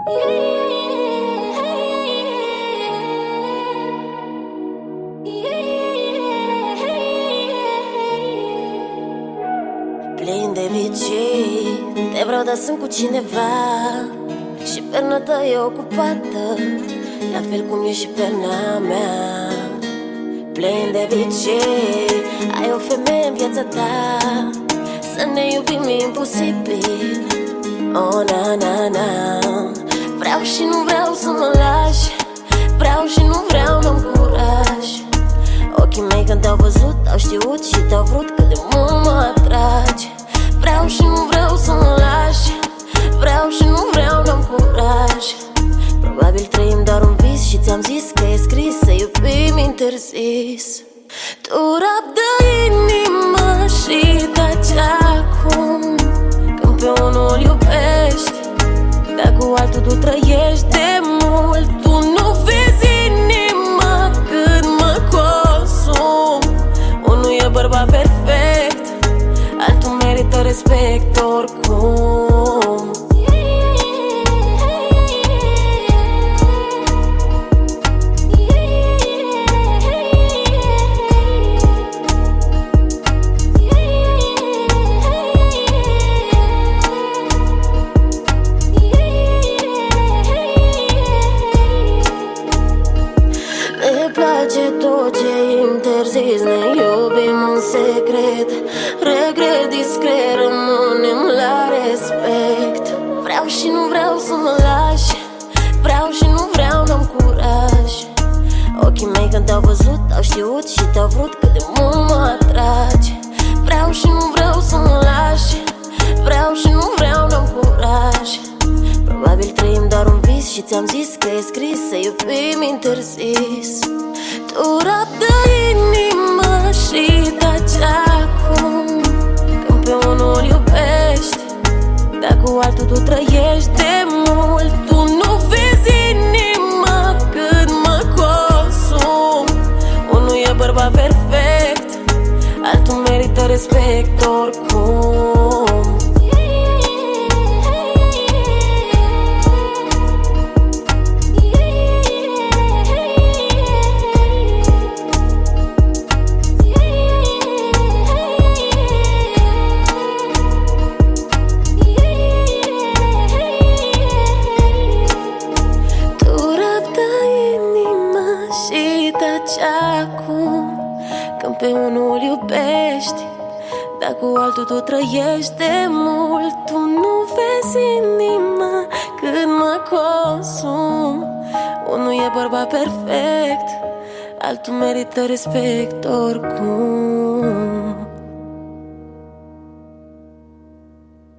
Plin de vicii, te vreau, dar sunt cu cineva și perna ta e ocupată, la fel cum e și perna mea. Plin de vicii, ai o femeie în viața ta, să ne iubim e imposibil. Oh, na, na, na. Vreau și nu vreau să mă lași, vreau și nu vreau, n-am curaj. Ochii mei când te-au văzut, au știut și te-au vrut cât de mult mă atragi. Vreau și nu vreau să mă lași, vreau și nu vreau, n-am curaj. Probabil trăim doar un vis și ți-am zis că e scris să iubim interzis. Tu rabdă inima și taci acum, când pe unul iubești, dar cu altul tu trăiești de mult. Tu nu vezi inima cât mă consum. Unul e bărbat perfect, altul merită respect oricum. Ne place tot ce interzis, ne iubim în secret. Regret discret, rămânem la respect. Vreau și nu vreau să mă lași, vreau și nu vreau, n-am curaj. Ochii mei când te-au văzut, au știut și te-au vrut cât de mult mă atragi. Vreau și nu vreau să mă lași, vreau și nu vreau, n-am curaj. Probabil trăim doar un vis și ți-am zis că e scris să iubim interzis. Tu rabdă inima și taci acum, când pe unul iubești, dar cu altul tu trăiești de mult. Tu nu vezi inima cât mă consum. Unul e bărbat perfect, altul merită respect oricum. Acum, când pe unul iubești, dar cu altul tu trăiești de mult. Tu nu vezi inima cât mă consum. Unul e bărbat perfect, altul merită respect oricum.